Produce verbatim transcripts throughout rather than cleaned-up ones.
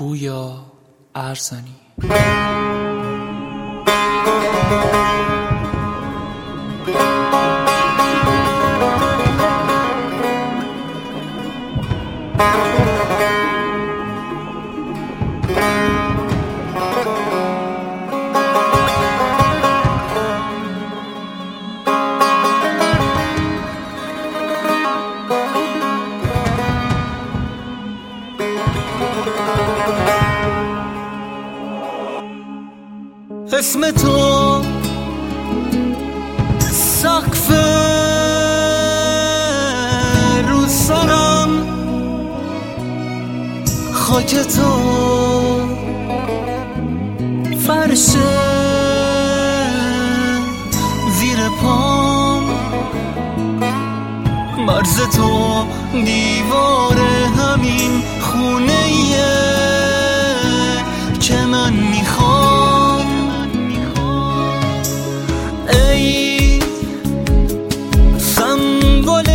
پویا ارزانی. اسم تو سقف رو سرم، خاک تو فرش زیر پام، مرز تو دیوار همین خونه‌ایه که من میخوام. ای سمبل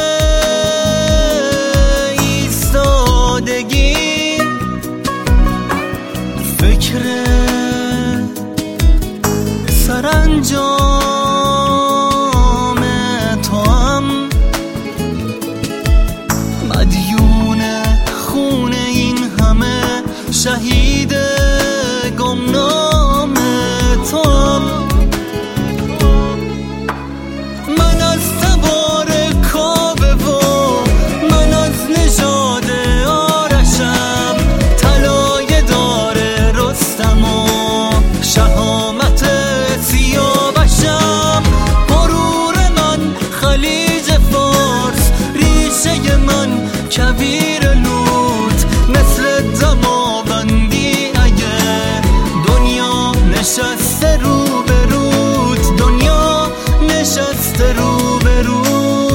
ایستادگی، فکر سرانجام تو هم، مدیون خون این همه شهید گمنام تو هم. من از تبار کابه و من از نژاد آرشم، طلای دار رستم و شهامت سیاوشم. غرور من خلیج فارس، ریشه من کویر لوط، مثل دماوندی اگه دنیا نشسته رو به روت، دنیا نشسته رو به روت.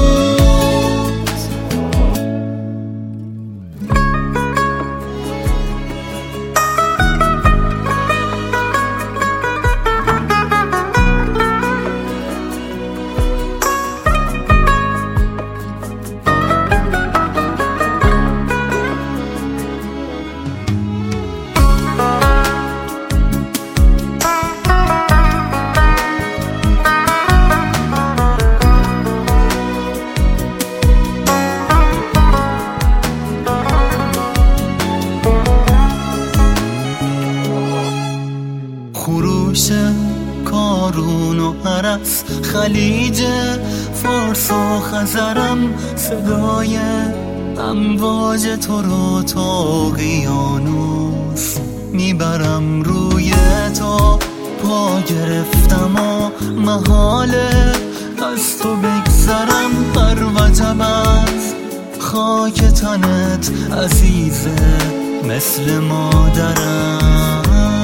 خروش کارون و عرس، خلیج فارس و خزرم، صدای امواج تو رو تا اقیانوس میبرم. روی تو پا گرفتم و محاله از تو بگذرم. هر وجب از خاک تنت عزیزه مثل مادرم.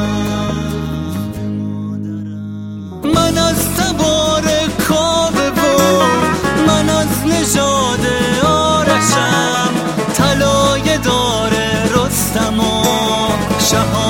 من از تبار کابه و من از نژاد آرشم، طلای دار رستم و شهامت